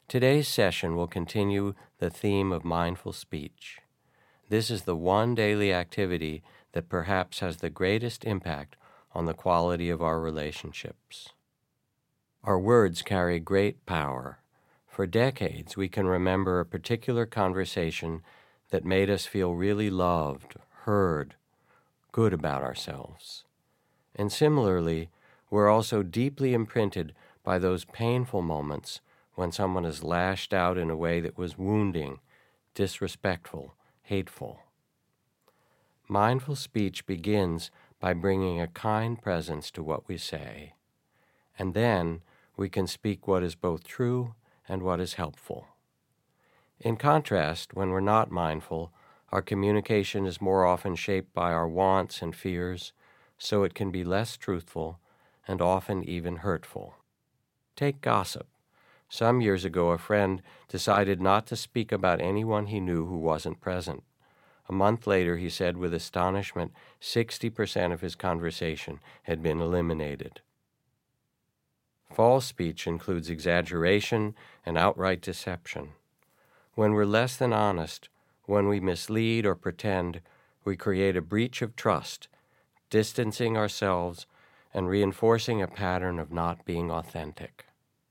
Today's session will continue the theme of mindful speech. This is the one daily activity that perhaps has the greatest impact on the quality of our relationships. Our words carry great power. For decades, we can remember a particular conversation that made us feel really loved, heard, good about ourselves. And similarly, we're also deeply imprinted by those painful moments when someone is lashed out in a way that was wounding, disrespectful, hateful. Mindful speech begins by bringing a kind presence to what we say, and then we can speak what is both true and what is helpful. In contrast, when we're not mindful, our communication is more often shaped by our wants and fears, so it can be less truthful and often even hurtful. Take gossip. Some years ago, a friend decided not to speak about anyone he knew who wasn't present. A month later, he said with astonishment, 60% of his conversation had been eliminated. False speech includes exaggeration and outright deception. When we're less than honest, when we mislead or pretend, we create a breach of trust, distancing ourselves and reinforcing a pattern of not being authentic.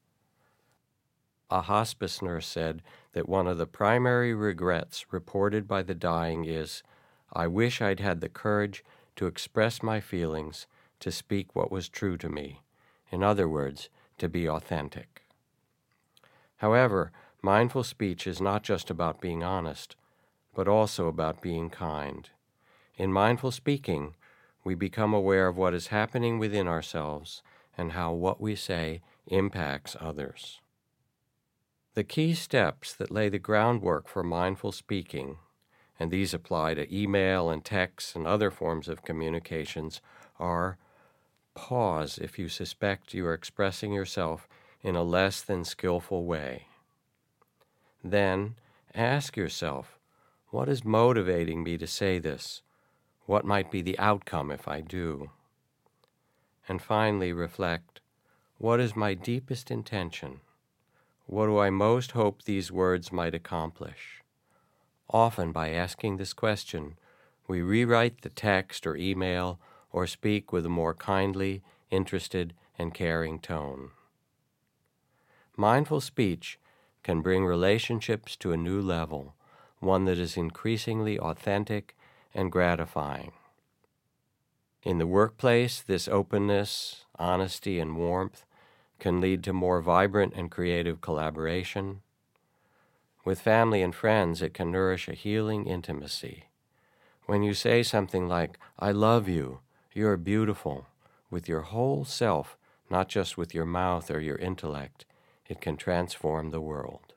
A hospice nurse said that one of the primary regrets reported by the dying is, "I wish I'd had the courage to express my feelings, to speak what was true to me." In other words, to be authentic. However, mindful speech is not just about being honest, but also about being kind. In mindful speaking, we become aware of what is happening within ourselves and how what we say impacts others. The key steps that lay the groundwork for mindful speaking, and these apply to email and text and other forms of communications, are: pause if you suspect you are expressing yourself in a less than skillful way. Then ask yourself, what is motivating me to say this? What might be the outcome if I do? And finally reflect, what is my deepest intention? What do I most hope these words might accomplish? Often, by asking this question, we rewrite the text or email or speak with a more kindly, interested, and caring tone. Mindful speech can bring relationships to a new level, one that is increasingly authentic and gratifying. In the workplace, this openness, honesty, and warmth can lead to more vibrant and creative collaboration. With family and friends, it can nourish a healing intimacy. When you say something like, "I love you, you're beautiful," with your whole self, not just with your mouth or your intellect, it can transform the world.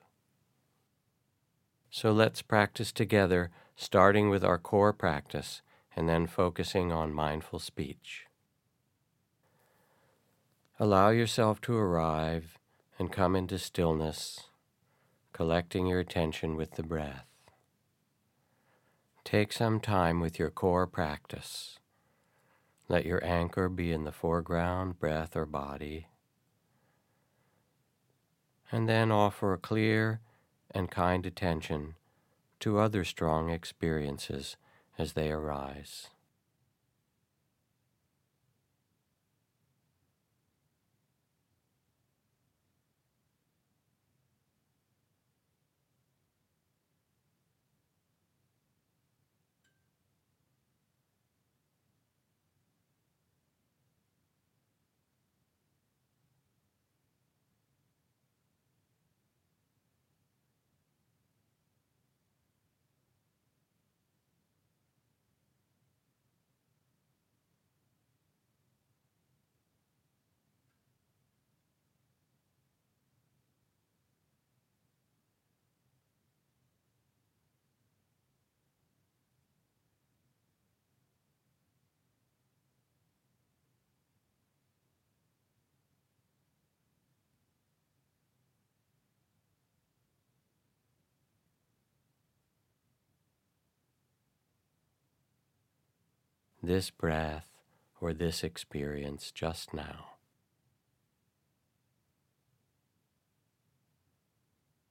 So let's practice together, starting with our core practice and then focusing on mindful speech. Allow yourself to arrive and come into stillness, collecting your attention with the breath. Take some time with your core practice. Let your anchor be in the foreground, breath or body, and then offer a clear and kind attention to other strong experiences as they arise. This breath or this experience just now.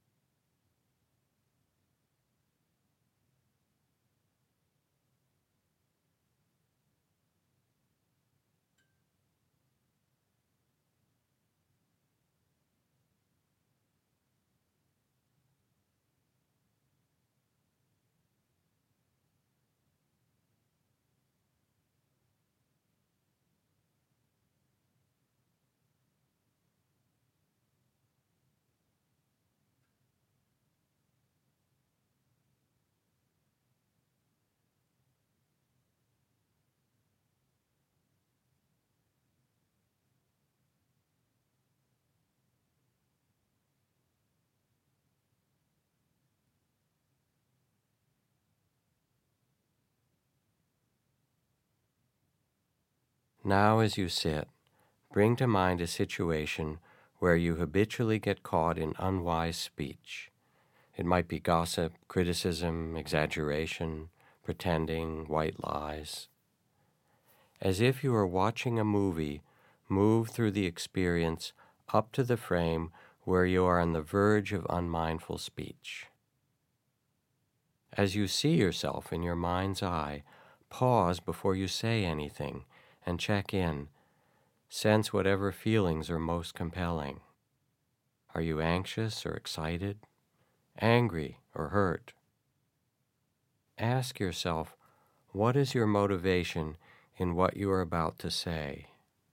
Now as you sit, bring to mind a situation where you habitually get caught in unwise speech. It might be gossip, criticism, exaggeration, pretending, white lies. As if you were watching a movie, move through the experience up to the frame where you are on the verge of unmindful speech. As you see yourself in your mind's eye, pause before you say anything and check in. Sense whatever feelings are most compelling. Are you anxious or excited? Angry or hurt? Ask yourself, what is your motivation in what you are about to say?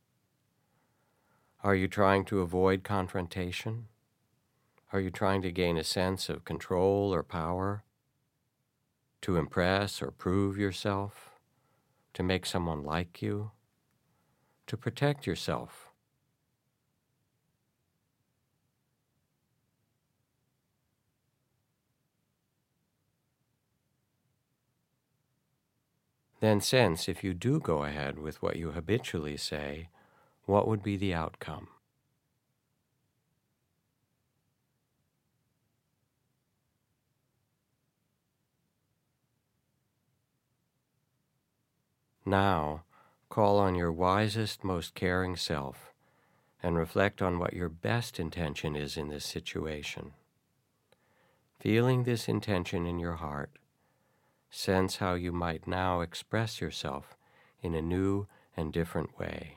Are you trying to avoid confrontation? Are you trying to gain a sense of control or power? To impress or prove yourself? To make someone like you? To protect yourself? Then sense if you do go ahead with what you habitually say, what would be the outcome? Now, call on your wisest, most caring self and reflect on what your best intention is in this situation. Feeling this intention in your heart, sense how you might now express yourself in a new and different way.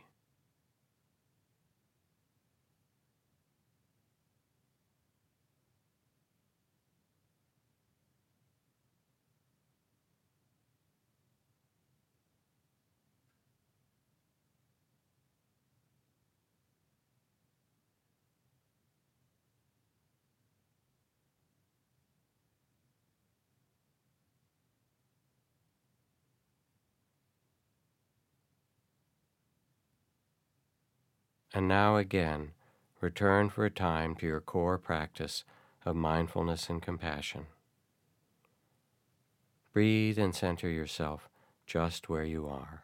And now again, return for a time to your core practice of mindfulness and compassion. Breathe and center yourself just where you are.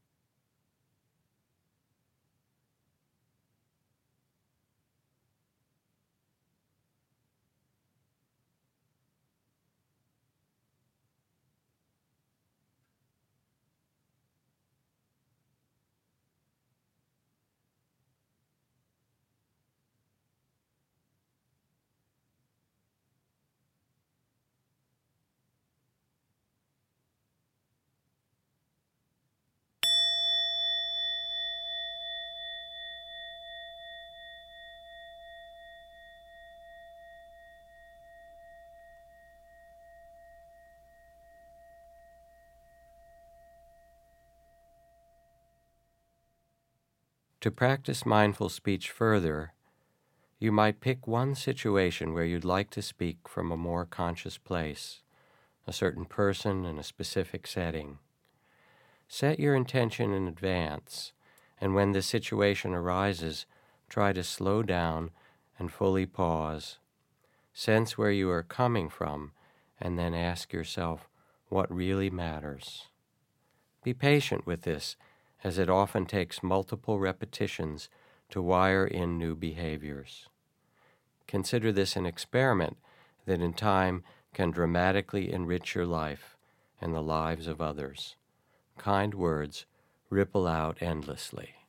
To practice mindful speech further, you might pick one situation where you'd like to speak from a more conscious place, a certain person in a specific setting. Set your intention in advance, and when the situation arises, try to slow down and fully pause. Sense where you are coming from, and then ask yourself what really matters. Be patient with this, as it often takes multiple repetitions to wire in new behaviors. Consider this an experiment that in time can dramatically enrich your life and the lives of others. Kind words ripple out endlessly.